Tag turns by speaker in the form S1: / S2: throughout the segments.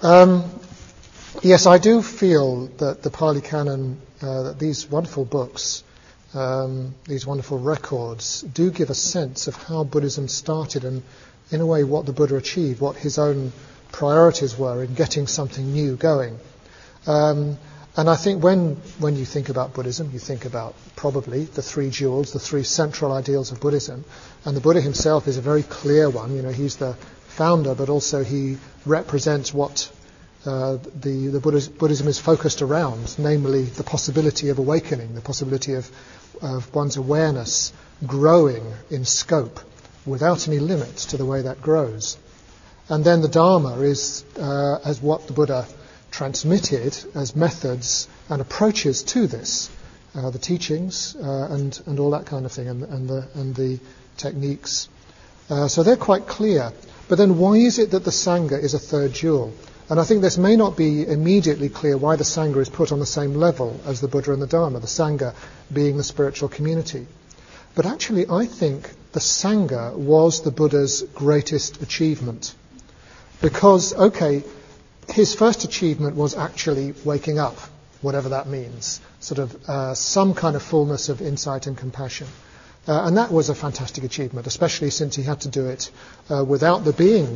S1: Yes, I do feel that the Pali Canon, that these wonderful books, these wonderful records, do give a sense of how Buddhism started and, in a way, what the Buddha achieved, what his own priorities were in getting something new going. And I think when you think about Buddhism, you think about probably the three jewels, the three central ideals of Buddhism. And the Buddha himself is a very clear one. You know, he's the founder, but also he represents what the Buddhism is focused around, namely the possibility of awakening, the possibility of one's awareness growing in scope without any limits to the way that grows. And then the Dharma is as what the Buddha transmitted as methods and approaches to this, the teachings and all that kind of thing, and the techniques. So they're quite clear. But then why is it that the Sangha is a third jewel? And I think this may not be immediately clear why the Sangha is put on the same level as the Buddha and the Dharma, the Sangha being the spiritual community. But actually I think the Sangha was the Buddha's greatest achievement. Because, his first achievement was actually waking up, whatever that means, sort of some kind of fullness of insight and compassion. And that was a fantastic achievement, especially since he had to do it without there being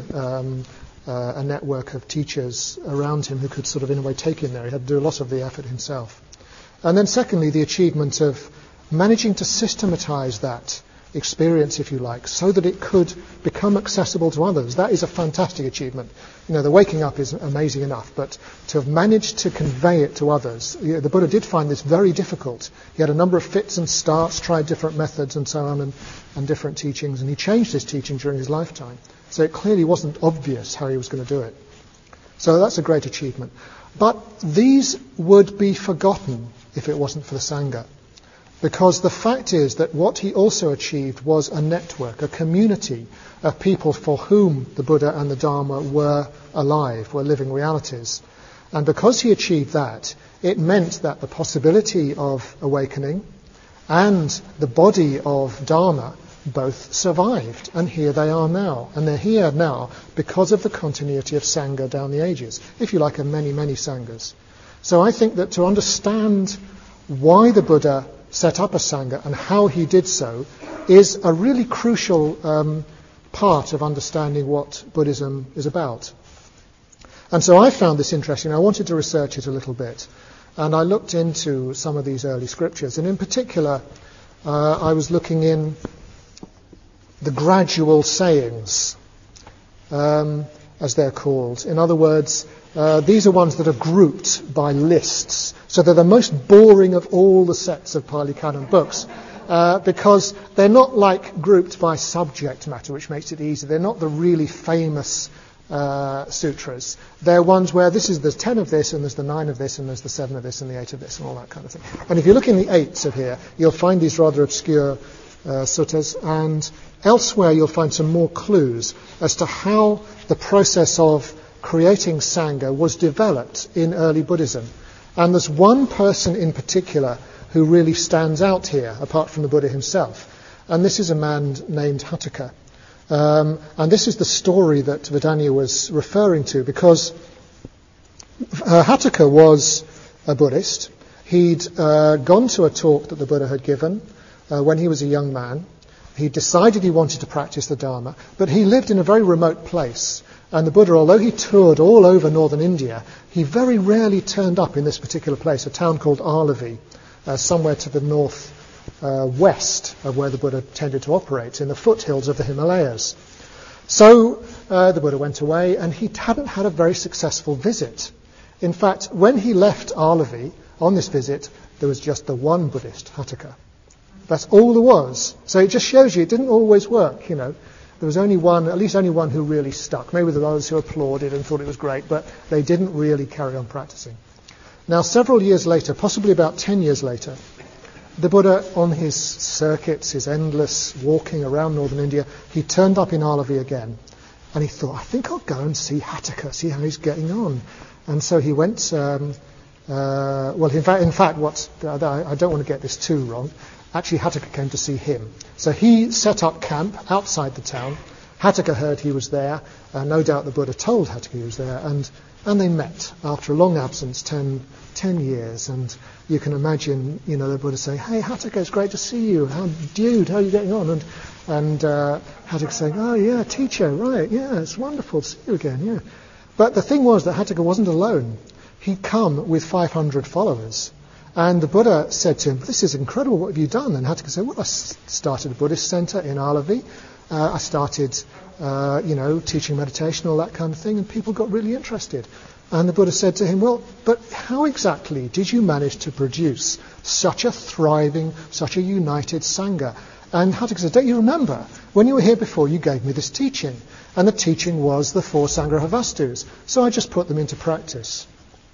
S1: a network of teachers around him who could sort of, in a way, take him there. He had to do a lot of the effort himself. And then secondly, the achievement of managing to systematize that experience, if you like, so that it could become accessible to others. That is a fantastic achievement. You know, the waking up is amazing enough, but to have managed to convey it to others, the Buddha did find this very difficult. He had a number of fits and starts, tried different methods and so on, and different teachings, and he changed his teaching during his lifetime. So it clearly wasn't obvious how he was going to do it. So that's a great achievement. But these would be forgotten if it wasn't for the Sangha. Because the fact is that what he also achieved was a network, a community of people for whom the Buddha and the Dharma were alive, were living realities. And because he achieved that, it meant that the possibility of awakening and the body of Dharma both survived. And here they are now. And they're here now because of the continuity of Sangha down the ages, if you like, of many, many Sanghas. So I think that to understand why the Buddha set up a Sangha and how he did so is a really crucial part of understanding what Buddhism is about. And so I found this interesting. I wanted to research it a little bit. And I looked into some of these early scriptures. And in particular, I was looking in the gradual sayings, as they're called. In other words, these are ones that are grouped by lists. So they're the most boring of all the sets of Pali Canon books, because they're not like grouped by subject matter, which makes it easy. They're not the really famous sutras. They're ones where there's 10 of this, and there's the 9 of this, and there's the 7 of this, and the 8 of this, and all that kind of thing. And if you look in the 8s of here, you'll find these rather obscure suttas, and elsewhere you'll find some more clues as to how the process of creating Sangha was developed in early Buddhism. And there's one person in particular who really stands out here, apart from the Buddha himself. And this is a man named Hatthaka. And this is the story that Vedanya was referring to, because Hatthaka was a Buddhist. He'd gone to a talk that the Buddha had given when he was a young man. He decided he wanted to practice the Dharma, but he lived in a very remote place. And the Buddha, although he toured all over northern India, he very rarely turned up in this particular place, a town called Alavi, somewhere to the north west of where the Buddha tended to operate, in the foothills of the Himalayas. So the Buddha went away, and he hadn't had a very successful visit. In fact, when he left Alavi on this visit, there was just the one Buddhist, Hatthaka. That's all there was. So it just shows you it didn't always work, you know. There was only one, at least only one who really stuck. Maybe there were others who applauded and thought it was great, but they didn't really carry on practicing. Now, several years later, possibly about 10 years later, the Buddha, on his circuits, his endless walking around northern India, he turned up in Alavi again. And he thought, I think I'll go and see Hatthaka, see how he's getting on. And so he went, in fact, I don't want to get this too wrong. Actually, Hatthaka came to see him. So he set up camp outside the town, Hataka heard he was there. No doubt the Buddha told Hataka he was there, and they met after a long absence, 10 years. And you can imagine, the Buddha saying, "Hey, Hataka, it's great to see you. How are you getting on?" And Hataka saying, "Oh yeah, teacher, right, yeah, it's wonderful to see you again, yeah." But the thing was that Hataka wasn't alone. He'd come with 500 followers. And the Buddha said to him, "This is incredible, what have you done?" And Hataka said, "Well, I started a Buddhist center in Alavi. I started, teaching meditation, all that kind of thing, and people got really interested." And the Buddha said to him, "Well, but how exactly did you manage to produce such a thriving, such a united Sangha?" And Hataka said, "Don't you remember? When you were here before, you gave me this teaching. And the teaching was the 4 Sangrahavastu. So I just put them into practice."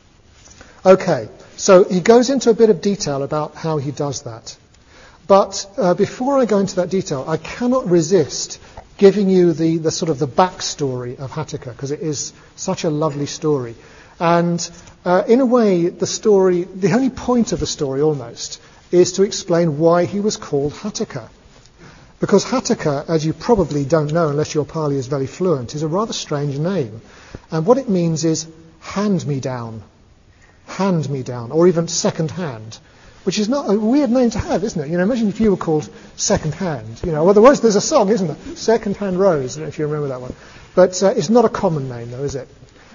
S1: Okay, so he goes into a bit of detail about how he does that. But before I go into that detail, I cannot resist giving you the sort of the backstory of Hataka, because it is such a lovely story. And in a way, the only point of the story almost, is to explain why he was called Hataka. Because Hataka, as you probably don't know unless your Pali is very fluent, is a rather strange name. And what it means is hand-me-down, or even second-hand, which is not a weird name to have, isn't it? Imagine if you were called Second-hand. Otherwise there's a song, isn't there? Second-hand Rose, I don't know if you remember that one. But it's not a common name, though, is it?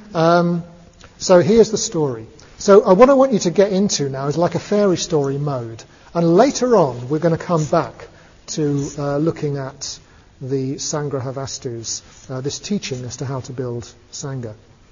S1: So here's the story. So what I want you to get into now is like a fairy story mode. And later on, we're going to come back to looking at the Sangrahavastu, this teaching as to how to build Sangha.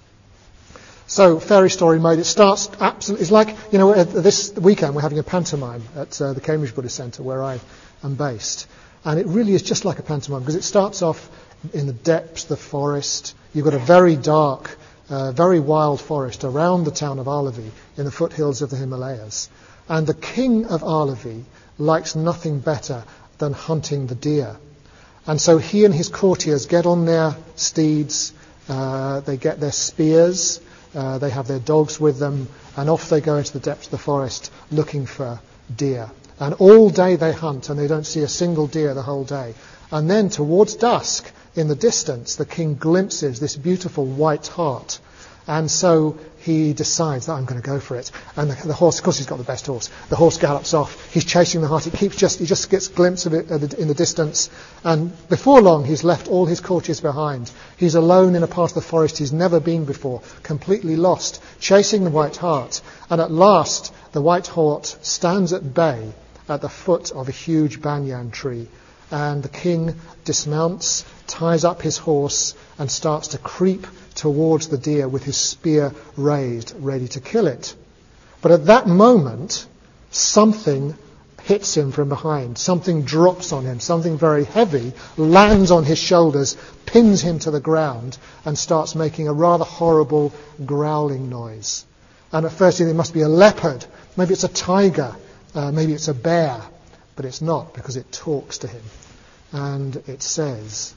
S1: So, fairy story mode, it starts absolutely, it's like, this weekend we're having a pantomime at the Cambridge Buddhist Centre where I am based. And it really is just like a pantomime because it starts off in the depths of the forest. You've got a very dark, very wild forest around the town of Alavi in the foothills of the Himalayas. And the king of Alavi likes nothing better than hunting the deer. And so he and his courtiers get on their steeds, they get their spears, they have their dogs with them, and off they go into the depths of the forest looking for deer. And all day they hunt, and they don't see a single deer the whole day. And then towards dusk, in the distance, the king glimpses this beautiful white hart. And so he decides that I'm going to go for it. And the horse, of course he's got the best horse, the horse gallops off. He's chasing the hart. He just gets a glimpse of it in the distance. And before long, he's left all his courtiers behind. He's alone in a part of the forest he's never been before, completely lost, chasing the white hart. And at last, the white hart stands at bay at the foot of a huge banyan tree. And the king dismounts, ties up his horse, and starts to creep towards the deer with his spear raised, ready to kill it. But at that moment, something hits him from behind. Something drops on him. Something very heavy lands on his shoulders, pins him to the ground, and starts making a rather horrible growling noise. And at first you think it must be a leopard. Maybe it's a tiger. Maybe it's a bear. But it's not, because it talks to him. And it says,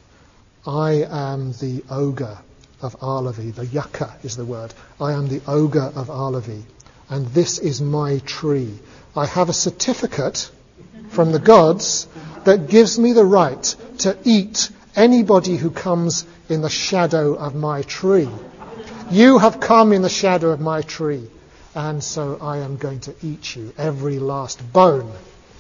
S1: "I am the ogre of Alavi." The yucca is the word. "I am the ogre of Alavi, and this is my tree. I have a certificate from the gods that gives me the right to eat anybody who comes in the shadow of my tree. You have come in the shadow of my tree, and so I am going to eat you, every last bone."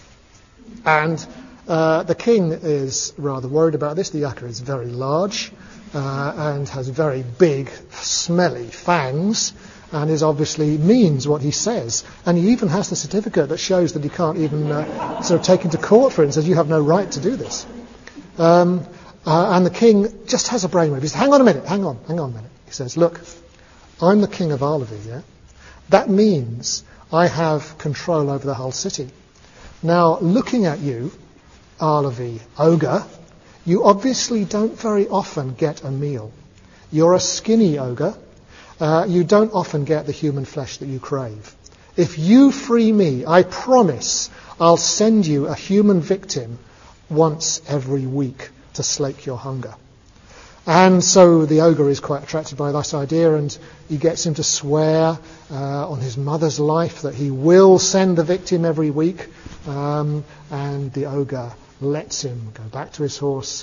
S1: And the king is rather worried about this. The yucca is very large and has very big, smelly fangs, and is obviously means what he says. And he even has the certificate that shows that he can't even sort of take him to court for it and says, "You have no right to do this." And the king just has a brainwave. He says, hang on a minute. He says, "Look, I'm the king of Alavi, yeah? That means I have control over the whole city. Now, looking at you, Alavi ogre, you obviously don't very often get a meal. You're a skinny ogre. You don't often get the human flesh that you crave. If you free me, I promise I'll send you a human victim once every week to slake your hunger." And so the ogre is quite attracted by this idea, and he gets him to swear on his mother's life that he will send the victim every week. And the ogre lets him go back to his horse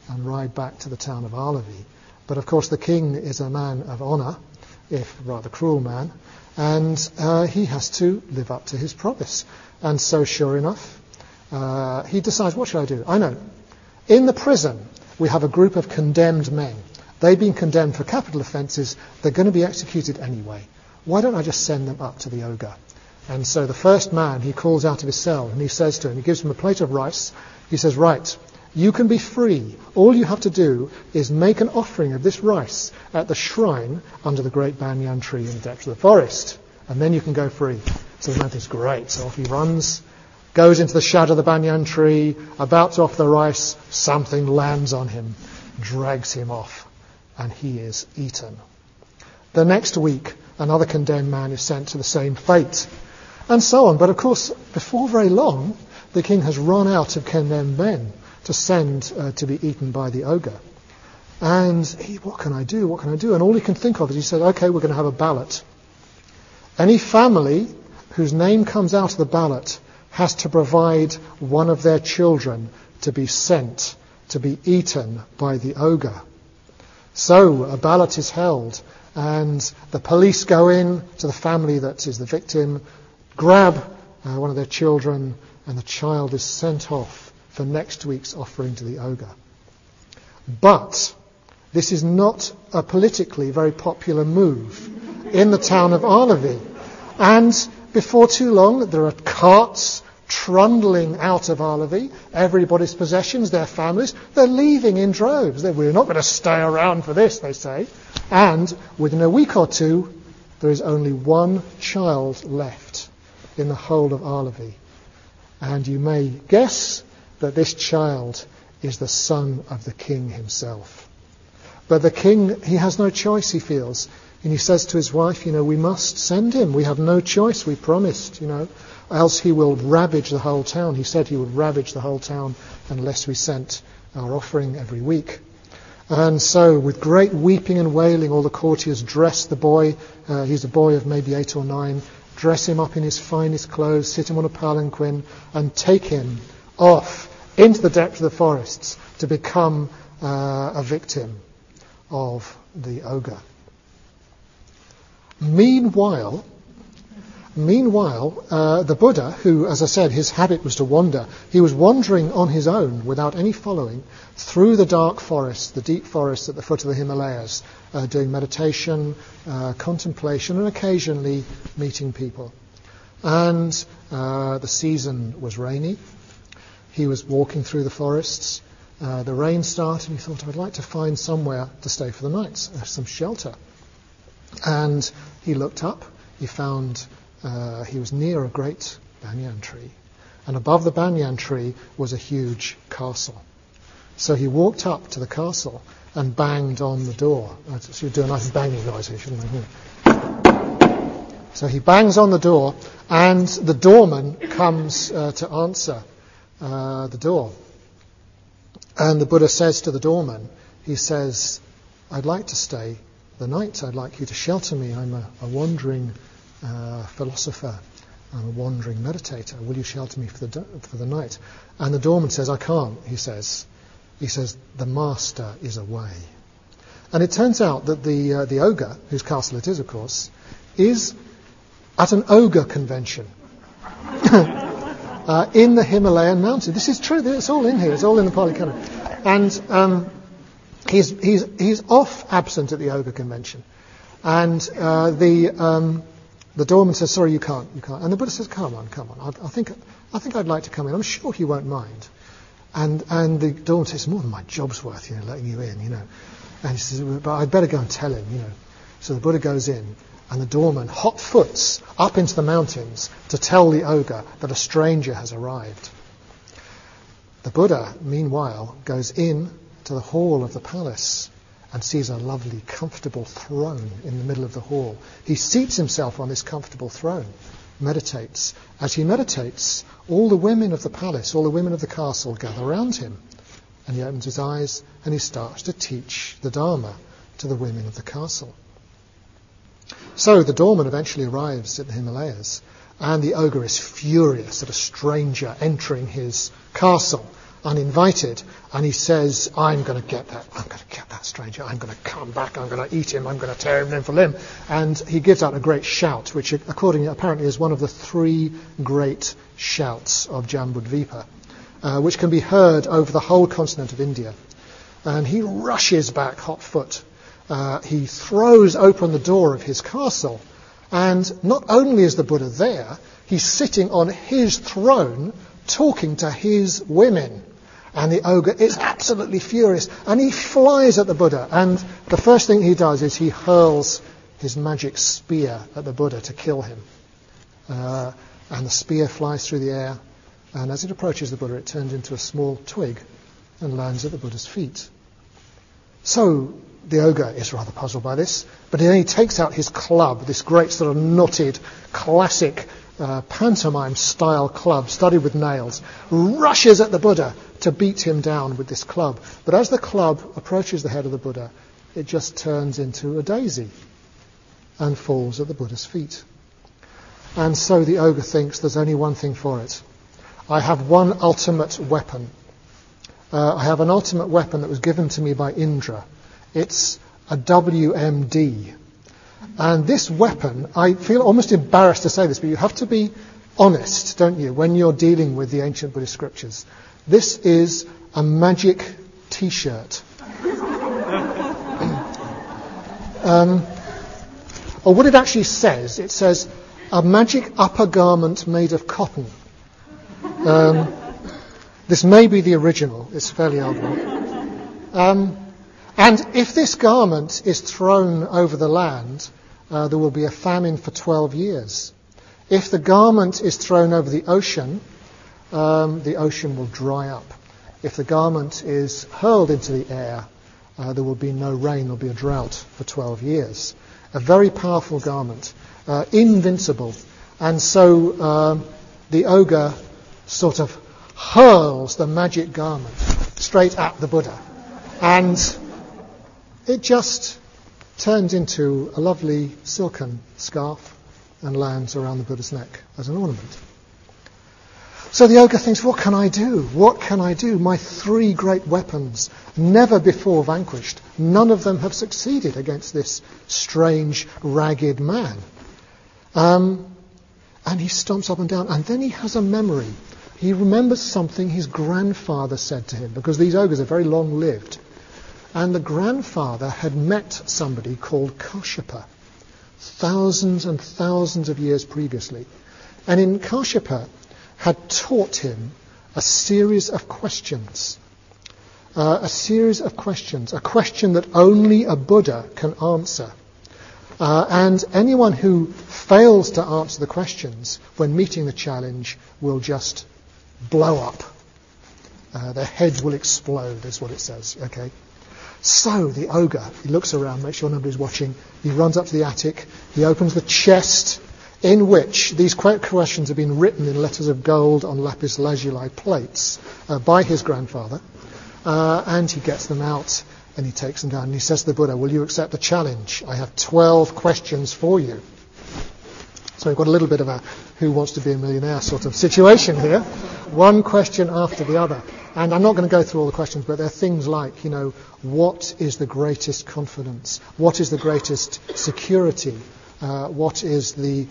S1: and ride back to the town of Arleby. But of course the king is a man of honour, if rather cruel man, and he has to live up to his promise. And so sure enough, he decides, what should I do? I know. In the prison, we have a group of condemned men. They've been condemned for capital offences. They're going to be executed anyway. Why don't I just send them up to the ogre? And so the first man, he calls out of his cell and he says to him, he gives him a plate of rice. He says, right, you can be free. All you have to do is make an offering of this rice at the shrine under the great banyan tree in the depths of the forest. And then you can go free. So the man thinks, great. So off he runs, goes into the shadow of the banyan tree, about to offer the rice. Something lands on him, drags him off, and he is eaten. The next week, another condemned man is sent to the same fate, and so on. But of course, before very long, the king has run out of condemned men to send to be eaten by the ogre. And what can I do? What can I do? And all he can think of is he said, okay, we're going to have a ballot. Any family whose name comes out of the ballot has to provide one of their children to be sent to be eaten by the ogre. So a ballot is held, and the police go in to the family that is the victim, grab one of their children, and the child is sent off for next week's offering to the ogre. But this is not a politically very popular move in the town of Arleby. And before too long, there are carts trundling out of Arleby, everybody's possessions, their families, they're leaving in droves. We're not going to stay around for this, they say. And within a week or two, there is only one child left in the whole of Arleby. And you may guess that this child is the son of the king himself. But the king, he has no choice, he feels. And he says to his wife, we must send him. We have no choice, we promised, else he will ravage the whole town. He said he would ravage the whole town unless we sent our offering every week. And so with great weeping and wailing, all the courtiers dress the boy. He's a boy of maybe 8 or 9. Dress him up in his finest clothes, sit him on a palanquin, and take him off into the depths of the forests to become a victim of the ogre. Meanwhile, the Buddha, who, as I said, his habit was to wander, he was wandering on his own without any following through the dark forests, the deep forests at the foot of the Himalayas, doing meditation, contemplation, and occasionally meeting people. And the season was rainy. He was walking through the forests. The rain started, and he thought, I'd like to find somewhere to stay for the night, some shelter. And he looked up. He found he was near a great banyan tree. And above the banyan tree was a huge castle. So he walked up to the castle and banged on the door. So you do a nice banging noise here, shouldn't I? So he bangs on the door, and the doorman comes to answer the door. And the Buddha says to the doorman, he says, I'd like to stay the night. I'd like you to shelter me. I'm a wandering philosopher. I'm a wandering meditator. Will you shelter me for the night? And the doorman says, I can't, he says. He says, the master is away. And it turns out that the ogre, whose castle it is, of course, is at an ogre convention in the Himalayan mountain. This is true. It's all in here. It's all in the Pali Canon. And he's off absent at the ogre convention. And the doorman says, sorry, you can't. And the Buddha says, come on. I think I'd like to come in. I'm sure he won't mind. And the doorman says, it's more than my job's worth, letting you in, And he says, but I'd better go and tell him, So the Buddha goes in, and the doorman hot foots up into the mountains to tell the ogre that a stranger has arrived. The Buddha, meanwhile, goes in to the hall of the palace and sees a lovely, comfortable throne in the middle of the hall. He seats himself on this comfortable throne, meditates. As he meditates, all the women of the palace, all the women of the castle gather around him. And he opens his eyes and he starts to teach the Dharma to the women of the castle. So the doorman eventually arrives at the Himalayas, and the ogre is furious at a stranger entering his castle. uninvited, and he says, I'm going to get that stranger, I'm going to come back, I'm going to eat him, I'm going to tear him limb for limb. And he gives out a great shout, which apparently is one of the 3 great shouts of Jambudvipa, which can be heard over the whole continent of India. And he rushes back hot foot. He throws open the door of his castle, and not only is the Buddha there, he's sitting on his throne talking to his women. And the ogre is absolutely furious, and he flies at the Buddha. And the first thing he does is he hurls his magic spear at the Buddha to kill him. And the spear flies through the air, and as it approaches the Buddha, it turns into a small twig and lands at the Buddha's feet. So the ogre is rather puzzled by this, but then he takes out his club, this great sort of knotted, classic pantomime-style club, studded with nails, rushes at the Buddha to beat him down with this club. But as the club approaches the head of the Buddha, it just turns into a daisy and falls at the Buddha's feet. And so the ogre thinks there's only one thing for it. I have one ultimate weapon. I have an ultimate weapon that was given to me by Indra. It's a WMD. And this weapon, I feel almost embarrassed to say this, but you have to be honest, don't you, when you're dealing with the ancient Buddhist scriptures. This is a magic T-shirt. Or what it actually says, it says a magic upper garment made of cotton. This may be the original. It's a fairly old one. And if this garment is thrown over the land, there will be a famine for 12 years. If the garment is thrown over the ocean will dry up. If the garment is hurled into the air, there will be no rain, there will be a drought for 12 years. A very powerful garment, invincible. And so the ogre sort of hurls the magic garment straight at the Buddha. And it just turns into a lovely silken scarf and lands around the Buddha's neck as an ornament. So the ogre thinks, what can I do? What can I do? My 3 great weapons, never before vanquished. None of them have succeeded against this strange, ragged man. And he stomps up and down. And then he has a memory. He remembers something his grandfather said to him, because these ogres are very long-lived. And the grandfather had met somebody called Kashyapa, thousands and thousands of years previously. And in Kashyapa had taught him a series of questions. A question that only a Buddha can answer. And anyone who fails to answer the questions when meeting the challenge will just blow up. Their head will explode, is what it says. Okay. So the ogre, he looks around, makes sure nobody's watching. He runs up to the attic. He opens the chest in which these questions have been written in letters of gold on lapis lazuli plates by his grandfather. And he gets them out and he takes them down. And he says to the Buddha, will you accept the challenge? I have 12 questions for you. So we've got a little bit of a Who Wants to Be a Millionaire sort of situation here. One question after the other. And I'm not going to go through all the questions, but there are things like, what is the greatest confidence? What is the greatest security? What is the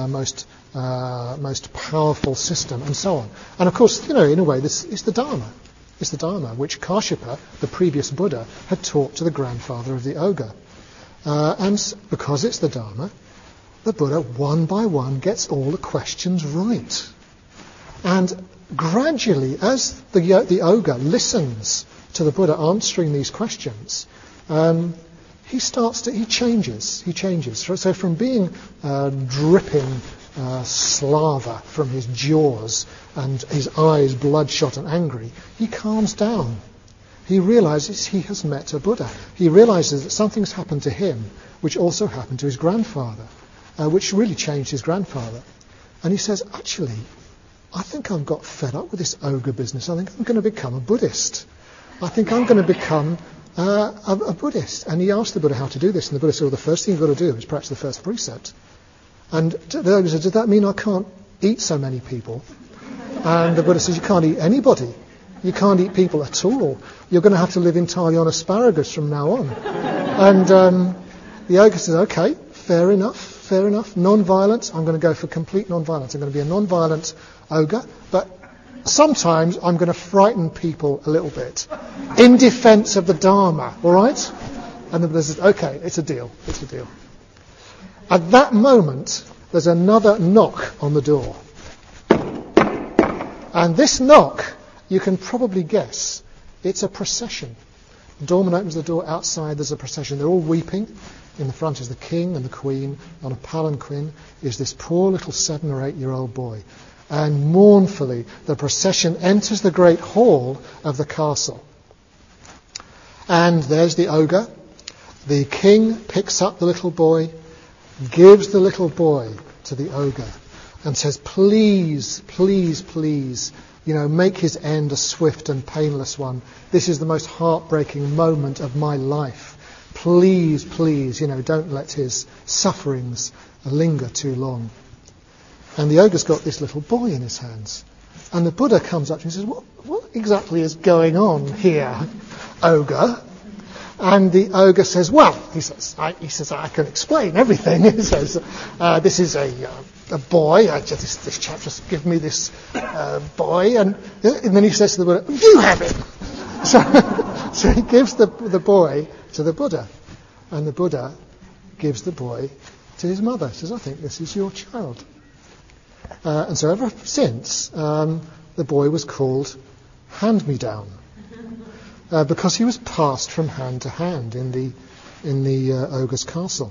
S1: most powerful system? And so on. And of course, in a way, this is the Dharma. It's the Dharma, which Kashyapa, the previous Buddha, had taught to the grandfather of the ogre. And because it's the Dharma, the Buddha, one by one, gets all the questions right. And gradually, as the ogre listens to the Buddha answering these questions, he changes. So from being dripping slava from his jaws and his eyes bloodshot and angry, he calms down. He realizes he has met a Buddha. He realizes that something's happened to him which also happened to his grandfather, which really changed his grandfather. And he says, actually, I think I've got fed up with this ogre business. I think I'm going to become a Buddhist. I think I'm going to become a Buddhist. And he asked the Buddha how to do this. And the Buddha said, well, the first thing you've got to do is practice the first precept. And the ogre said, does that mean I can't eat so many people? And the Buddha says, you can't eat anybody. You can't eat people at all. You're going to have to live entirely on asparagus from now on. And the ogre says, okay, fair enough. Non-violence, I'm going to go for complete non-violence. I'm going to be a non-violent ogre, but sometimes I'm going to frighten people a little bit in defense of the Dharma, all right? And the Buddha says, okay, it's a deal. At that moment, there's another knock on the door. And this knock, you can probably guess, it's a procession. The doorman opens the door. Outside there's a procession. They're all weeping. In the front is the king and the queen. On a palanquin is this poor little 7 or 8 year old boy. And mournfully the procession enters the great hall of the castle. And there's the ogre. The king picks up the little boy, gives the little boy to the ogre, and says, please, make his end a swift and painless one. This is the most heartbreaking moment of my life. Please, don't let his sufferings linger too long. And the ogre's got this little boy in his hands. And the Buddha comes up to him and says, what exactly is going on here, ogre? And the ogre says, he says, I can explain everything. He says, this is a boy. This chap just gave me this boy. And then he says to the Buddha, you have him. So he gives the boy to the Buddha. And the Buddha gives the boy to his mother. He says, I think this is your child. And so ever since, the boy was called Hand-Me-Down. Because he was passed from hand to hand in the ogre's castle.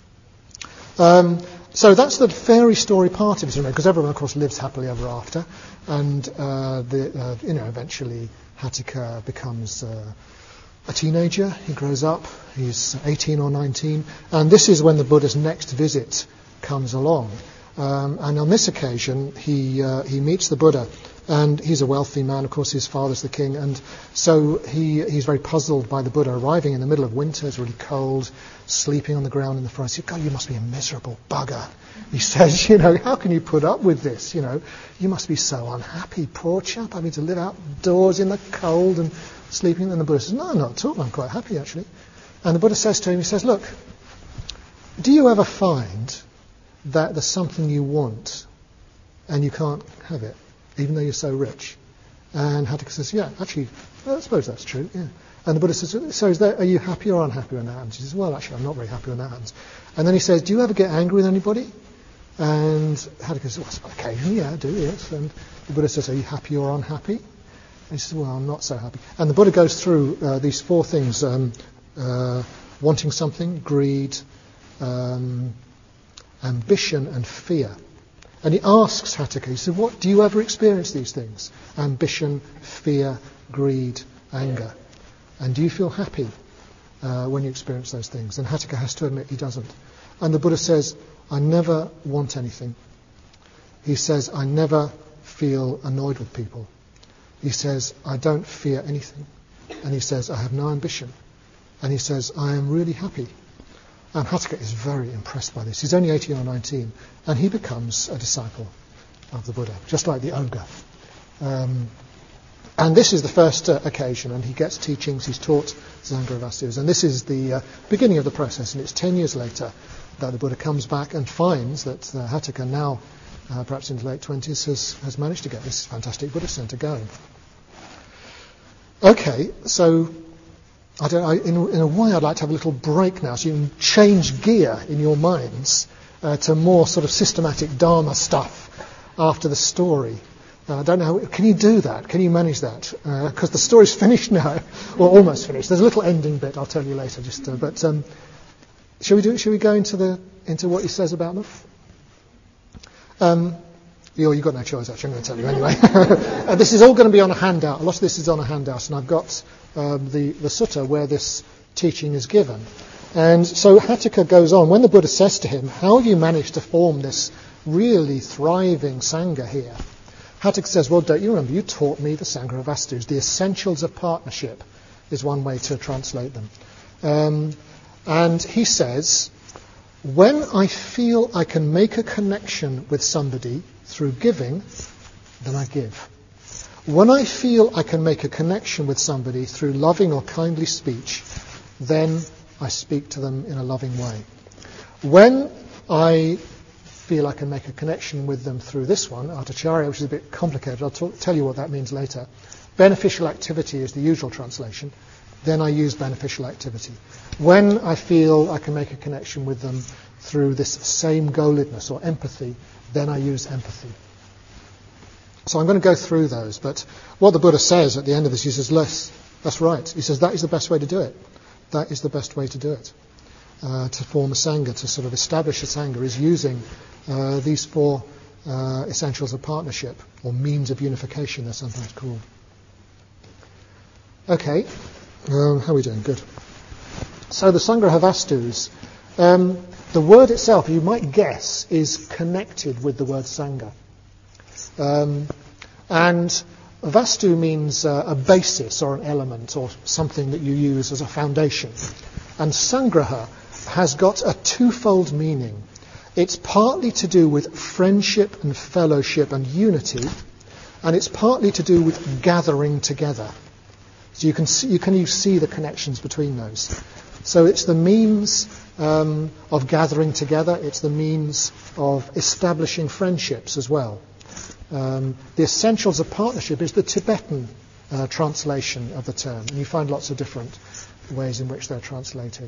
S1: So that's the fairy story part of it, because everyone, of course, lives happily ever after, and eventually Hattika becomes a teenager. He grows up. He's 18 or 19, and this is when the Buddha's next visit comes along. And on this occasion, he meets the Buddha. And he's a wealthy man, of course, his father's the king, and so he's very puzzled by the Buddha arriving in the middle of winter. It's really cold, sleeping on the ground in the forest. He says, God, you must be a miserable bugger. He says, how can you put up with this? You must be so unhappy, poor chap, having to live outdoors in the cold and sleeping. And the Buddha says, no, not at all, I'm quite happy, actually. And the Buddha says to him, he says, look, do you ever find that there's something you want and you can't have it, even though you're so rich? And Hattika says, yeah, actually, I suppose that's true, yeah. And the Buddha says, so are you happy or unhappy when that happens? He says, well, actually, I'm not very happy when that happens. And then he says, do you ever get angry with anybody? And Hattika says, well, occasionally, yeah, I do, yes. And the Buddha says, are you happy or unhappy? And he says, well, I'm not so happy. And the Buddha goes through these 4 things, wanting something, greed, ambition and fear. And he asks Hattika, he said, what do you ever experience these things? Ambition, fear, greed, anger. And do you feel happy when you experience those things? And Hattika has to admit he doesn't. And the Buddha says, I never want anything. He says, I never feel annoyed with people. He says, I don't fear anything. And he says, I have no ambition. And he says, I am really happy. And Hattika is very impressed by this. He's only 18 or 19, and he becomes a disciple of the Buddha, just like the ogre. And this is the first occasion, and he gets teachings. He's taught Sangharavastus, and this is the beginning of the process. And it's 10 years later that the Buddha comes back and finds that Hattika, now perhaps in his late 20s, has managed to get this fantastic Buddhist centre going. Okay, so in a way, I'd like to have a little break now, so you can change gear in your minds to more sort of systematic Dharma stuff after the story. I don't know, can you do that? Can you manage that? Because the story's finished now, or almost finished. There's a little ending bit I'll tell you later. But shall we do it? Shall we go into what he says about them? You've got no choice, actually. I'm going to tell you anyway. This is all going to be on a handout. A lot of this is on a handout, and I've got the sutta where this teaching is given. And so Hattika goes on. When the Buddha says to him, how have you managed to form this really thriving Sangha here? Hattika says, well, don't you remember, you taught me the Sangharavastus. The essentials of partnership is one way to translate them. And he says, when I feel I can make a connection with somebody through giving, then I give. When I feel I can make a connection with somebody through loving or kindly speech, then I speak to them in a loving way. When I feel I can make a connection with them through this one, Atacharya, which is a bit complicated, I'll tell you what that means later. Beneficial activity is the usual translation. Then I use beneficial activity. When I feel I can make a connection with them through this same goaledness or empathy, then I use empathy. So I'm going to go through those, but what the Buddha says at the end of this, he says, "Yes, that's right." He says that is the best way to do it. That is the best way to do it. To form a Sangha, to sort of establish a Sangha, is using these four essentials of partnership, or means of unification, they're sometimes called. Okay, how are we doing? Good. So the Sangraha Vastus, the word itself, you might guess, is connected with the word Sangha. And Vastu means a basis or an element or something that you use as a foundation. And Sangraha has got a twofold meaning. It's partly to do with friendship and fellowship and unity, and it's partly to do with gathering together. So you can see the connections between those. So it's the means of gathering together. It's the means of establishing friendships as well. The essentials of partnership is the Tibetan translation of the term, and you find lots of different ways in which they're translated.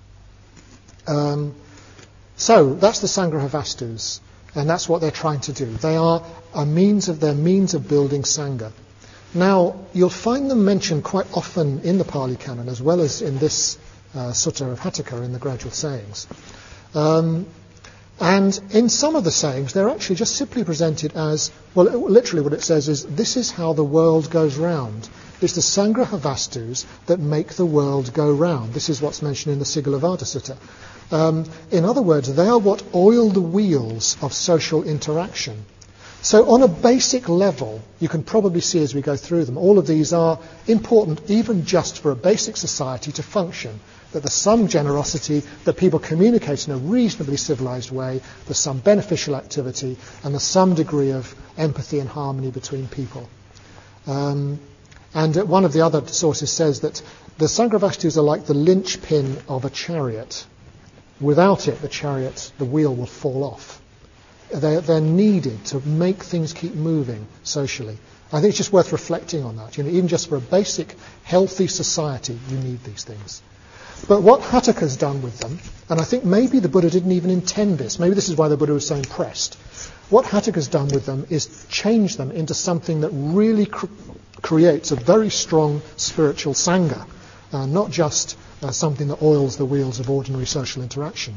S1: So that's the Sangraha Vastus, and that's what they're trying to do. They are their means of building Sangha. Now, you'll find them mentioned quite often in the Pali Canon, as well as in this Sutta of Hatthaka in the Gradual Sayings. And in some of the sayings, they're actually just simply presented as, well, literally what it says is, this is how the world goes round. It's the Sangraha Vastus that make the world go round. This is what's mentioned in the Sigalovada Sutta. In other words, they are what oil the wheels of social interaction. So on a basic level, you can probably see as we go through them, all of these are important even just for a basic society to function. That there's some generosity, that people communicate in a reasonably civilized way, there's some beneficial activity, and there's some degree of empathy and harmony between people. And one of the other sources says that the Sangraha Vastus are like the linchpin of a chariot. Without it, the wheel will fall off. They're needed to make things keep moving socially. I think it's just worth reflecting on that. Even just for a basic, healthy society, you need these things. But what Hatthaka's done with them, and I think maybe the Buddha didn't even intend this, maybe this is why the Buddha was so impressed, what Hatthaka's done with them is change them into something that really creates a very strong spiritual Sangha, not just something that oils the wheels of ordinary social interaction.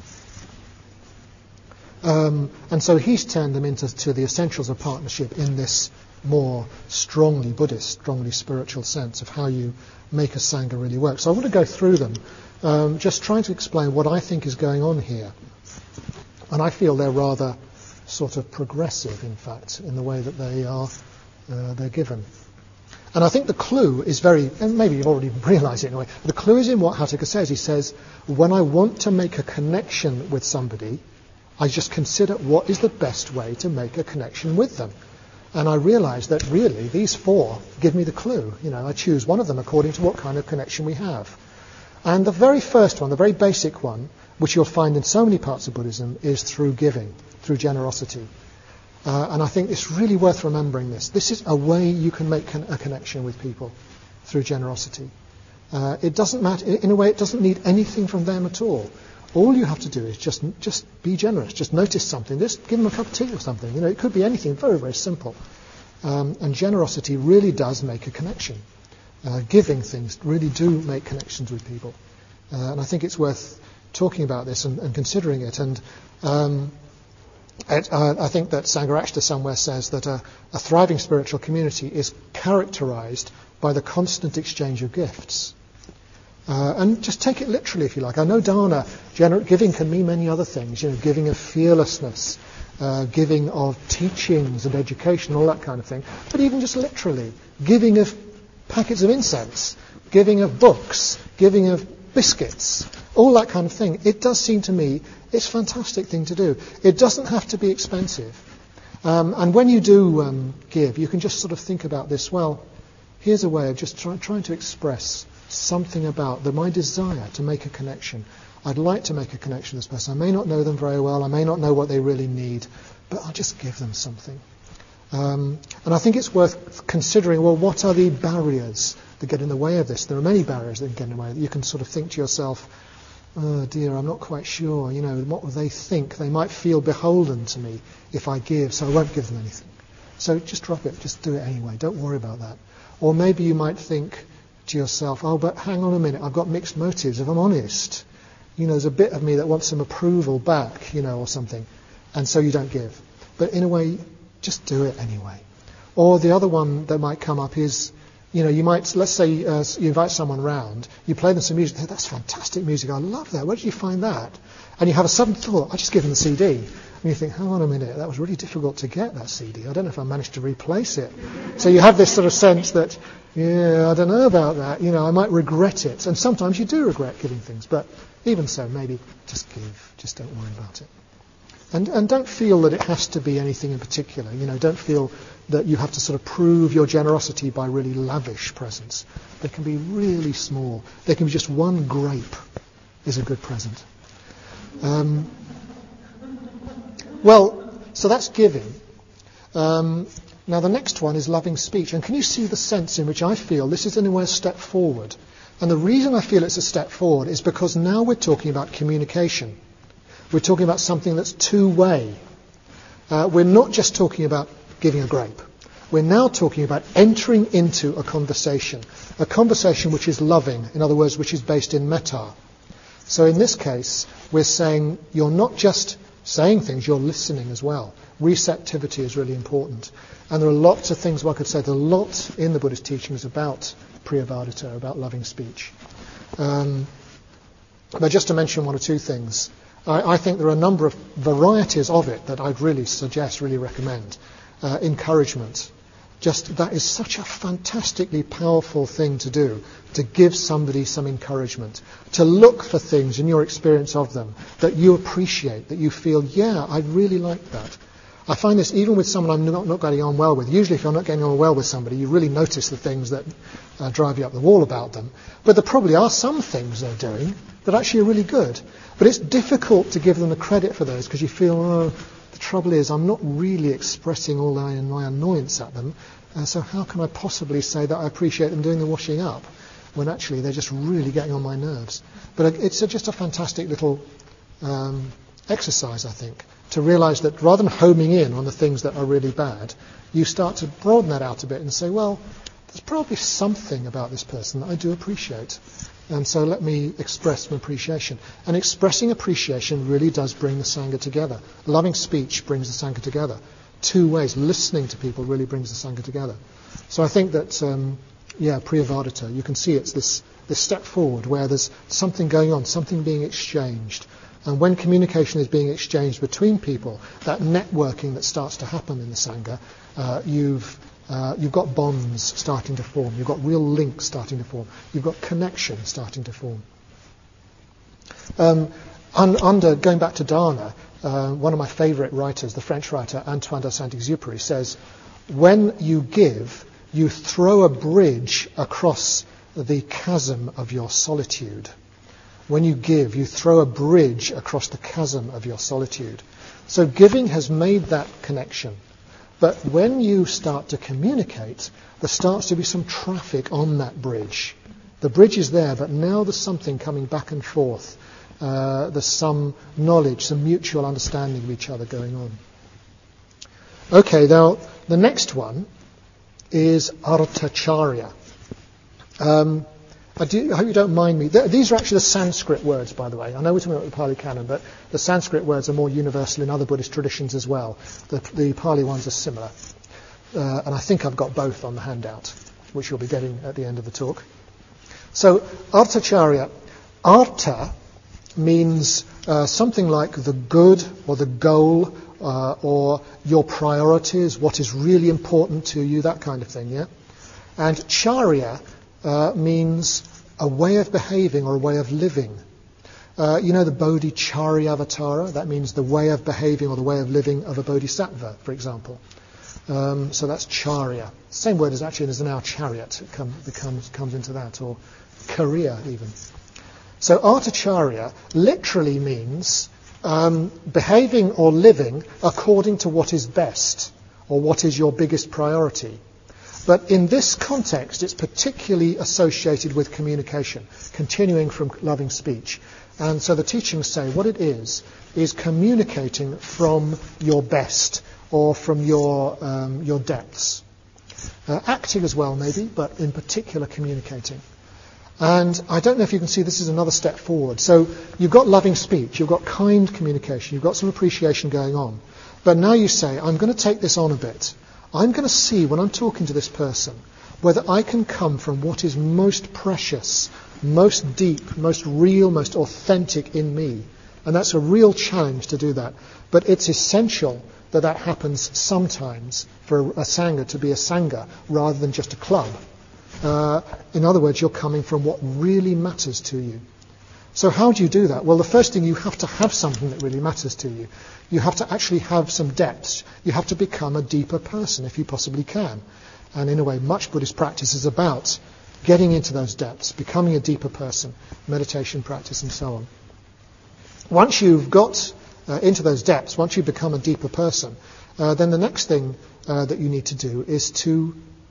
S1: And so he's turned them into the essentials of partnership in this more strongly Buddhist, strongly spiritual sense of how you make a Sangha really work. So I want to go through them, just trying to explain what I think is going on here. And I feel they're rather sort of progressive, in fact, in the way that they're given. And I think the clue is and maybe you've already realised it in a way, the clue is in what Hatthaka says. He says, when I want to make a connection with somebody, I just consider what is the best way to make a connection with them. And I realise that really these four give me the clue. I choose one of them according to what kind of connection we have. And the very first one, the very basic one, which you'll find in so many parts of Buddhism, is through giving, through generosity. And I think it's really worth remembering this. This is a way you can make a connection with people, through generosity. It doesn't matter, in a way it doesn't need anything from them at all. All you have to do is just be generous. Just notice something. Just give them a cup of tea or something. It could be anything very, very simple. And generosity really does make a connection. Giving things really do make connections with people. And I think it's worth talking about this and considering it. And I think that Sangharakshita somewhere says that a thriving spiritual community is characterized by the constant exchange of gifts. And just take it literally, if you like. I know dana, giving can mean many other things. Giving of fearlessness, giving of teachings and education, all that kind of thing. But even just literally, giving of packets of incense, giving of books, giving of biscuits, all that kind of thing. It does seem to me it's a fantastic thing to do. It doesn't have to be expensive. And when you do give, you can just sort of think about this. Well, here's a way of just trying to express something about my desire to make a connection. I'd like to make a connection with this person. I may not know them very well. I may not know what they really need, but I'll just give them something. And I think it's worth considering, well, what are the barriers that get in the way of this? There are many barriers that get in the way. You can sort of think to yourself, oh dear, I'm not quite sure. What will they think? They might feel beholden to me if I give, so I won't give them anything. So just drop it. Just do it anyway. Don't worry about that. Or maybe you might think to yourself, oh, but hang on a minute. I've got mixed motives, if I'm honest. There's a bit of me that wants some approval back, or something. And so you don't give. But in a way, just do it anyway. Or the other one that might come up is, you might, let's say you invite someone round, you play them some music, that's fantastic music, I love that, where did you find that? And you have a sudden thought, I just give them the CD. And you think, hang on a minute, that was really difficult to get, that CD. I don't know if I managed to replace it. So you have this sort of sense that, I don't know about that, I might regret it. And sometimes you do regret giving things, but even so, maybe just give, just don't worry about it. And don't feel that it has to be anything in particular. Don't feel that you have to sort of prove your generosity by really lavish presents. They can be really small. They can be just one grape is a good present. So that's giving. Now the next one is loving speech. And can you see the sense in which I feel this is in a way a step forward? And the reason I feel it's a step forward is because now we're talking about communication. We're talking about something that's two-way. We're not just talking about giving a grape. We're now talking about entering into a conversation which is loving, in other words, which is based in metta. So in this case, we're saying you're not just saying things, you're listening as well. Receptivity is really important. And there are lots of things one could say. There's a lot in the Buddhist teachings about priyavadita, about loving speech. But just to mention one or two things, I think there are a number of varieties of it that I'd really suggest, really recommend. Encouragement. Just that is such a fantastically powerful thing to do, to give somebody some encouragement, to look for things in your experience of them that you appreciate, that you feel, yeah, I really like that. I find this even with someone I'm not getting on well with. Usually if you're not getting on well with somebody, you really notice the things that drive you up the wall about them. But there probably are some things they're doing that actually are really good. But it's difficult to give them the credit for those because you feel, the trouble is I'm not really expressing all my annoyance at them, so how can I possibly say that I appreciate them doing the washing up when actually they're just really getting on my nerves? But it's just a fantastic little exercise, I think, to realise that rather than homing in on the things that are really bad, you start to broaden that out a bit and say, well, there's probably something about this person that I do appreciate. And so let me express some appreciation. And expressing appreciation really does bring the Sangha together. Loving speech brings the Sangha together. Two ways. Listening to people really brings the Sangha together. So I think that, priyavadita, you can see it's this step forward where there's something going on, something being exchanged. And when communication is being exchanged between people, that networking that starts to happen in the Sangha, you've got bonds starting to form. You've got real links starting to form. You've got connection starting to form. Going back to Dana, one of my favourite writers, the French writer Antoine de Saint-Exupéry, says, when you give, you throw a bridge across the chasm of your solitude. When you give, you throw a bridge across the chasm of your solitude. So giving has made that connection. But when you start to communicate, there starts to be some traffic on that bridge. The bridge is there, but now there's something coming back and forth. There's some knowledge, some mutual understanding of each other going on. Okay, now the next one is artacharya. I hope you don't mind me. These are actually the Sanskrit words, by the way. I know we're talking about the Pali Canon, but the Sanskrit words are more universal in other Buddhist traditions as well. The Pali ones are similar. And I think I've got both on the handout, which you'll be getting at the end of the talk. So, artacharya. Arta means something like the good or the goal or your priorities, what is really important to you, that kind of thing, yeah? And charya means a way of behaving or a way of living. You know the Bodhicharyavatara? That means the way of behaving or the way of living of a bodhisattva, for example. So that's charya. Same word as actually as now chariot. It comes into that, or career even. So artacharya literally means behaving or living according to what is best or what is your biggest priority. But in this context, it's particularly associated with communication, continuing from loving speech. And so the teachings say what it is communicating from your best or from your depths. Acting as well, maybe, but in particular communicating. And I don't know if you can see this is another step forward. So you've got loving speech, you've got kind communication, you've got some appreciation going on. But now you say, I'm going to take this on a bit. I'm going to see when I'm talking to this person whether I can come from what is most precious, most deep, most real, most authentic in me. And that's a real challenge to do that. But it's essential that that happens sometimes for a Sangha to be a Sangha rather than just a club. In other words, you're coming from what really matters to you. So how do you do that? Well, the first thing, you have to have something that really matters to you. You have to actually have some depths. You have to become a deeper person if you possibly can. And in a way, much Buddhist practice is about getting into those depths, becoming a deeper person, meditation practice and so on. Once you've got into those depths, once you become a deeper person, then the next thing that you need to do is to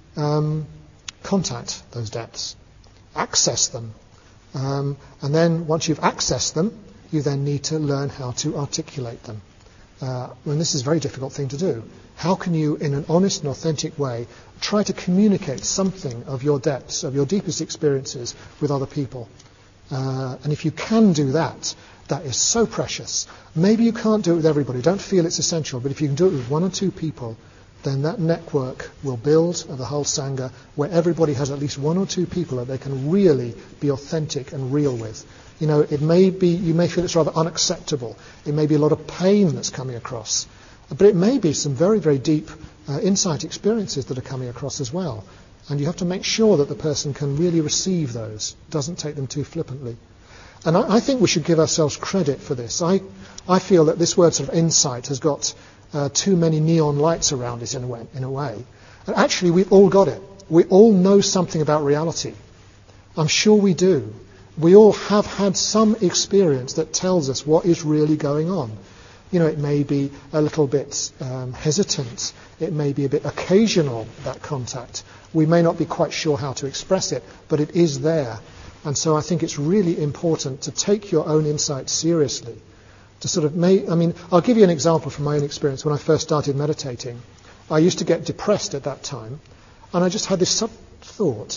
S1: contact those depths, access them. And then once you've accessed them, you then need to learn how to articulate them. And this is a very difficult thing to do. How can you, in an honest and authentic way, try to communicate something of your depths, of your deepest experiences with other people? And if you can do that, that is so precious. Maybe you can't do it with everybody. Don't feel it's essential. But if you can do it with one or two people, then that network will build of the whole Sangha where everybody has at least one or two people that they can really be authentic and real with. You know, it may be, you may feel it's rather unacceptable. It may be a lot of pain that's coming across. But it may be some very, very deep insight experiences that are coming across as well. And you have to make sure that the person can really receive those, doesn't take them too flippantly. And I think we should give ourselves credit for this. I feel that this word sort of insight has got too many neon lights around it in a way. And actually, we've all got it. We all know something about reality. I'm sure we do. We all have had some experience that tells us what is really going on. You know, it may be a little bit hesitant. It may be a bit occasional, that contact. We may not be quite sure how to express it, but it is there. And so I think it's really important to take your own insight seriously. To sort of I'll give you an example from my own experience. When I first started meditating, I used to get depressed at that time, and I just had this sudden thought.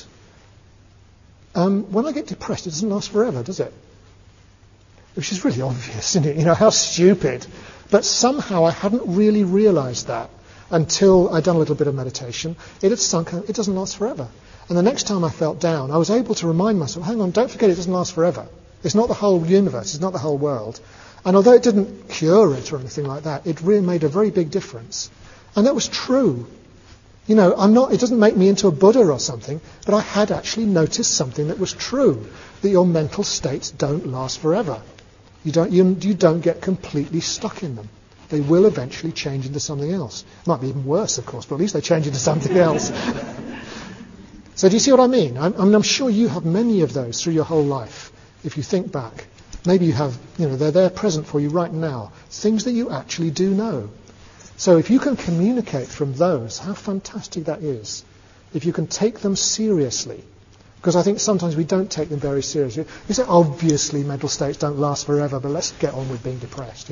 S1: When I get depressed, it doesn't last forever, does it? Which is really obvious, isn't it? You know, how stupid. But somehow I hadn't really realised that until I'd done a little bit of meditation. It had sunk in. It doesn't last forever. And the next time I felt down, I was able to remind myself, hang on, don't forget it doesn't last forever. It's not the whole universe. It's not the whole world. And although it didn't cure it or anything like that, it really made a very big difference. And that was true. You know, it doesn't make me into a Buddha or something, but I had actually noticed something that was true, that your mental states don't last forever. You don't get completely stuck in them. They will eventually change into something else. It might be even worse, of course, but at least they change into something else. So do you see what I mean? I'm sure you have many of those through your whole life, if you think back. Maybe you have, they're there present for you right now. Things that you actually do know. So if you can communicate from those, how fantastic that is. If you can take them seriously. Because I think sometimes we don't take them very seriously. You say, obviously mental states don't last forever, but let's get on with being depressed.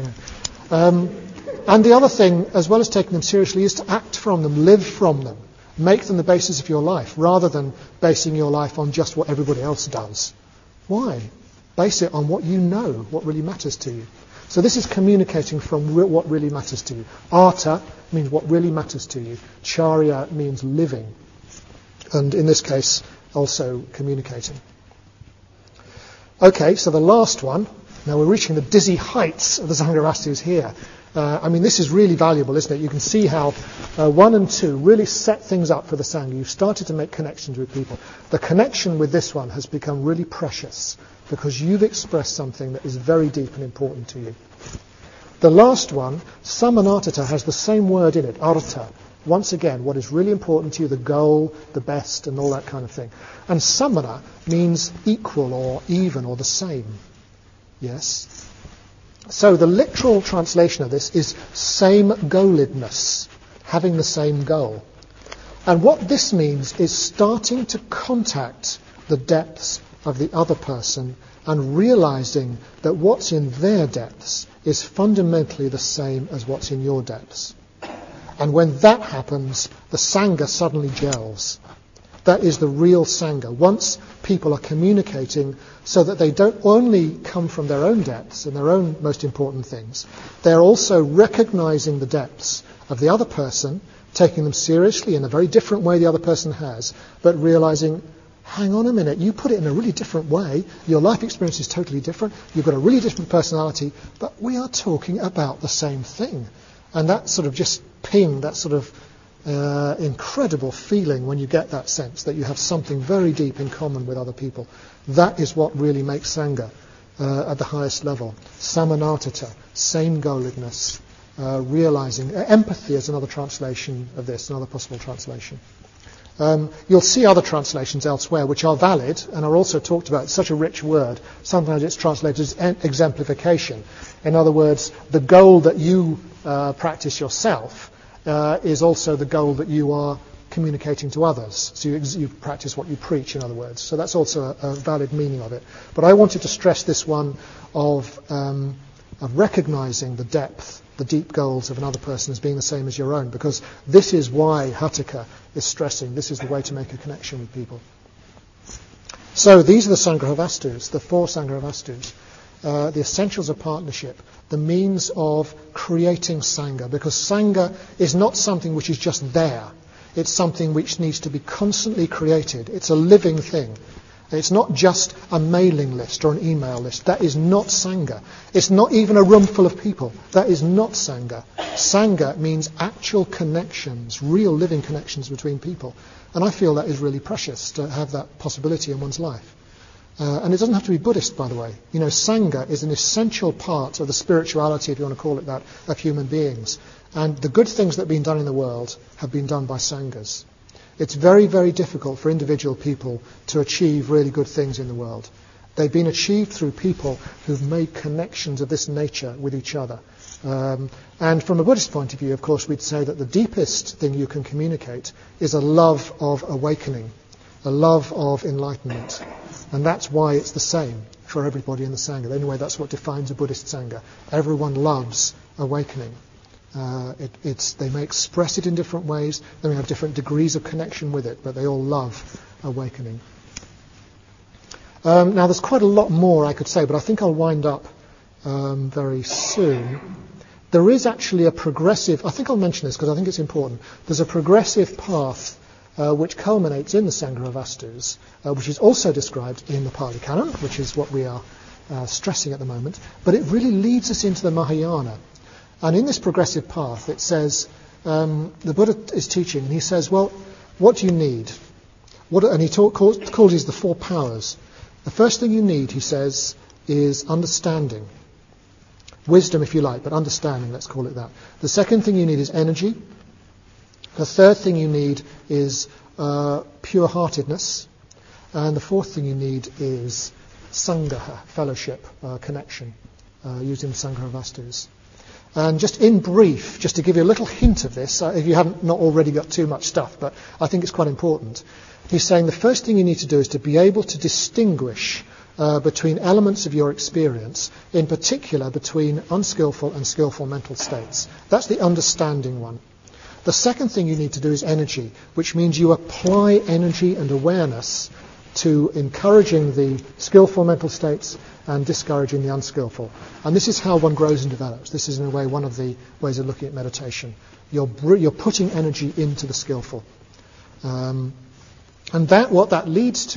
S1: And the other thing, as well as taking them seriously, is to act from them, live from them. Make them the basis of your life, rather than basing your life on just what everybody else does. Why? Base it on what you know, what really matters to you. So this is communicating from what really matters to you. Arta means what really matters to you. Charya means living. And in this case, also communicating. Okay, so the last one. Now we're reaching the dizzy heights of the Sangharastus here. This is really valuable, isn't it? You can see how 1 and 2 really set things up for the Sangha. You've started to make connections with people. The connection with this one has become really precious. because you've expressed something that is very deep and important to you. The last one, samanatata, has the same word in it, artha. Once again, what is really important to you, the goal, the best, and all that kind of thing. And samana means equal or even or the same. Yes? So the literal translation of this is same-goaledness, having the same goal. And what this means is starting to contact the depths of the other person and realizing that what's in their depths is fundamentally the same as what's in your depths. And when that happens, the Sangha suddenly gels. That is the real Sangha. Once people are communicating so that they don't only come from their own depths and their own most important things, they're also recognizing the depths of the other person, taking them seriously in a very different way the other person has, but realizing, hang on a minute, you put it in a really different way, your life experience is totally different, you've got a really different personality, but we are talking about the same thing. And that sort of just ping, that sort of incredible feeling when you get that sense that you have something very deep in common with other people. That is what really makes Sangha at the highest level. Samanatata, same-goaledness, realizing. Empathy is another translation of this, another possible translation. You'll see other translations elsewhere which are valid and are also talked about. It's such a rich word. Sometimes it's translated as exemplification. In other words, the goal that you practice yourself is also the goal that you are communicating to others. So you practice what you preach, in other words. So that's also a valid meaning of it. But I wanted to stress this one of recognizing the depth, the deep goals of another person as being the same as your own, because this is why Hataka is stressing. This is the way to make a connection with people. So these are the Sangrahavastu, the 4 Sangrahavastu. The essentials of partnership, the means of creating Sangha, because Sangha is not something which is just there. It's something which needs to be constantly created. It's a living thing. It's not just a mailing list or an email list. That is not Sangha. It's not even a room full of people. That is not Sangha. Sangha means actual connections, real living connections between people. And I feel that is really precious to have that possibility in one's life. And it doesn't have to be Buddhist, by the way. You know, Sangha is an essential part of the spirituality, if you want to call it that, of human beings. And the good things that have been done in the world have been done by Sanghas. It's very, very difficult for individual people to achieve really good things in the world. They've been achieved through people who've made connections of this nature with each other. And from a Buddhist point of view, of course, we'd say that the deepest thing you can communicate is a love of awakening, a love of enlightenment. And that's why it's the same for everybody in the Sangha. Anyway, that's what defines a Buddhist Sangha. Everyone loves awakening. They may express it in different ways, they may have different degrees of connection with it, but they all love awakening. Now, there's quite a lot more I could say, but I think I'll wind up very soon. There is actually a progressive, I think I'll mention this because I think it's important, there's a progressive path which culminates in the Sangrahavastu, which is also described in the Pali Canon, which is what we are stressing at the moment, but it really leads us into the Mahayana. And in this progressive path, it says, the Buddha is teaching, and he says, well, what do you need? And he calls these the 4 powers. The first thing you need, he says, is understanding. Wisdom, if you like, but understanding, let's call it that. The second thing you need is energy. The third thing you need is pure-heartedness. And the fourth thing you need is Sangha, fellowship, connection, using the Sangrahavastu. And just in brief, just to give you a little hint of this, if you haven't not already got too much stuff, but I think it's quite important. He's saying the first thing you need to do is to be able to distinguish between elements of your experience, in particular between unskillful and skillful mental states. That's the understanding one. The second thing you need to do is energy, which means you apply energy and awareness to encouraging the skillful mental states and discouraging the unskillful. And this is how one grows and develops. This is, in a way, one of the ways of looking at meditation. You're putting energy into the skillful. And what that leads to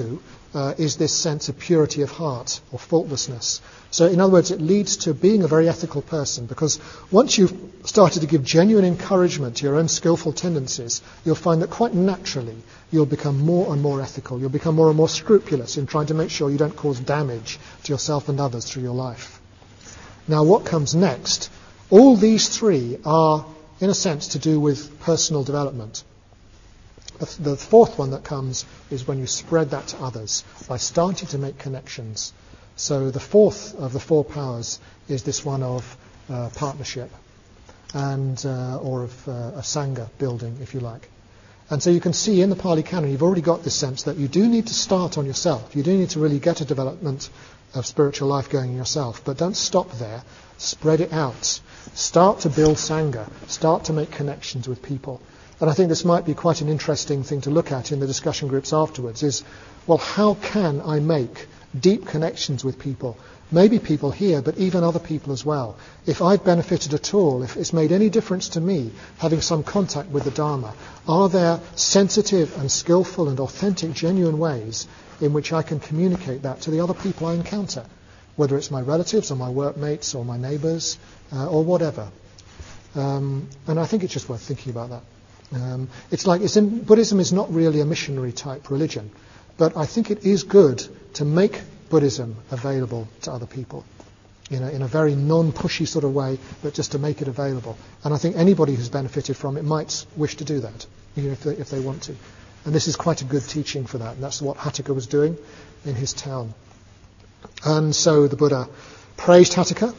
S1: is this sense of purity of heart or faultlessness. So in other words, it leads to being a very ethical person, because once you've started to give genuine encouragement to your own skillful tendencies, you'll find that quite naturally you'll become more and more ethical. You'll become more and more scrupulous in trying to make sure you don't cause damage to yourself and others through your life. Now, what comes next? All these three are, in a sense, to do with personal development. The fourth one that comes is when you spread that to others by starting to make connections. So the fourth of the four powers is this one of partnership, and or of a Sangha building, if you like. And so you can see in the Pali Canon, you've already got this sense that you do need to start on yourself. You do need to really get a development of spiritual life going yourself, but don't stop there. Spread it out. Start to build Sangha. Start to make connections with people. And I think this might be quite an interesting thing to look at in the discussion groups afterwards, is, well, how can I make deep connections with people? Maybe people here, but even other people as well. If I've benefited at all, if it's made any difference to me having some contact with the Dharma, are there sensitive and skillful and authentic, genuine ways in which I can communicate that to the other people I encounter, whether it's my relatives or my workmates or my neighbours or whatever? And I think it's just worth thinking about that. Buddhism is not really a missionary type religion, but I think it is good to make Buddhism available to other people, in a very non-pushy sort of way, but just to make it available. And I think anybody who's benefited from it might wish to do that, if they want to. And this is quite a good teaching for that, and that's what Hatthaka was doing in his town. And so the Buddha praised Hatthaka.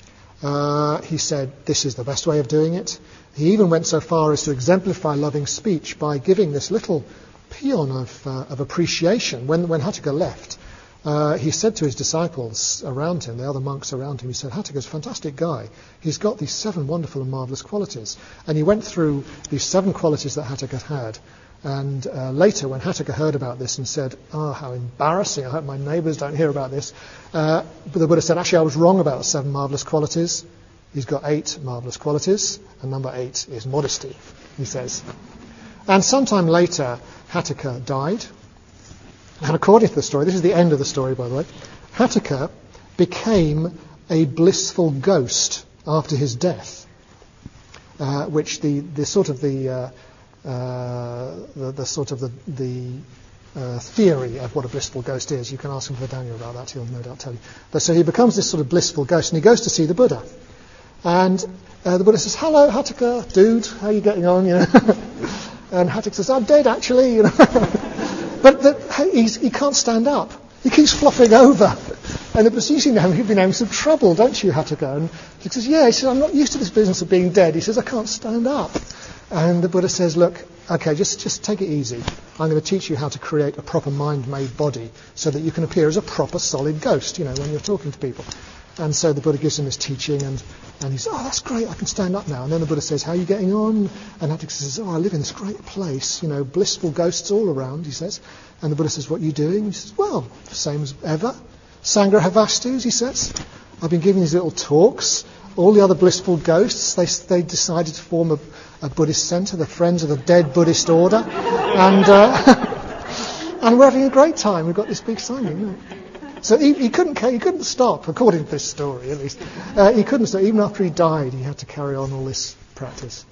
S1: He said, this is the best way of doing it. He even went so far as to exemplify loving speech by giving this little paean of appreciation. When Hatthaka left, he said to his disciples around him, the other monks around him, he said, Hatthaka's a fantastic guy. He's got these 7 wonderful and marvellous qualities. And he went through these 7 qualities that Hatthaka had. And later, when Hatthaka heard about this and said, how embarrassing, I hope my neighbours don't hear about this, but the Buddha said, actually, I was wrong about the 7 marvellous qualities. He's got 8 marvellous qualities, and number 8 is modesty, he says. And sometime later, Hatthaka died. And according to the story, this is the end of the story, by the way, Hatthaka became a blissful ghost after his death, which the theory of what a blissful ghost is. You can ask him for Daniel about that; he'll no doubt tell you. But so he becomes this sort of blissful ghost, and he goes to see the Buddha. And the Buddha says, "Hello, Hatthaka, dude, how are you getting on?" And Hatthaka says, "I'm dead, actually." But he can't stand up. He keeps flopping over. And the Buddha says, "You've been having some trouble, don't you, Hatthaka?" And he says, "Yeah." He says, "I'm not used to this business of being dead." He says, "I can't stand up." And the Buddha says, "Look, okay, just take it easy. I'm going to teach you how to create a proper mind-made body so that you can appear as a proper solid ghost, when you're talking to people." And so the Buddha gives him this teaching, and he says, "Oh, that's great, I can stand up now." And then the Buddha says, "How are you getting on?" And Hatthaka says, "Oh, I live in this great place, blissful ghosts all around," he says. And the Buddha says, "What are you doing?" He says, "Well, same as ever. Sangraha Vastus," he says. "I've been giving these little talks. All the other blissful ghosts, they decided to form a Buddhist centre, the Friends of the Dead Buddhist Order. And and we're having a great time. We've got this big signing." So he couldn't stop, according to this story at least. He couldn't stop. Even after he died, he had to carry on all this practice.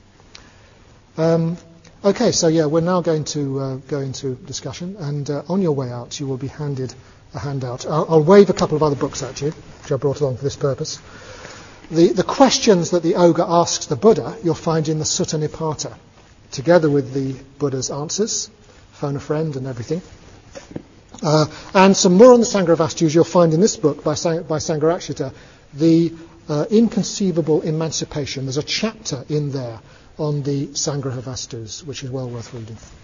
S1: Okay, so we're now going to go into discussion, and on your way out you will be handed a handout. I'll wave a couple of other books at you, which I brought along for this purpose. The questions that the ogre asks the Buddha, you'll find in the Sutta Nipata, together with the Buddha's answers, phone a friend and everything. And some more on the Sangraha Vastus you'll find in this book by Sangharakshita, The Inconceivable Emancipation. There's a chapter in there on the Sangraha Vastus, which is well worth reading.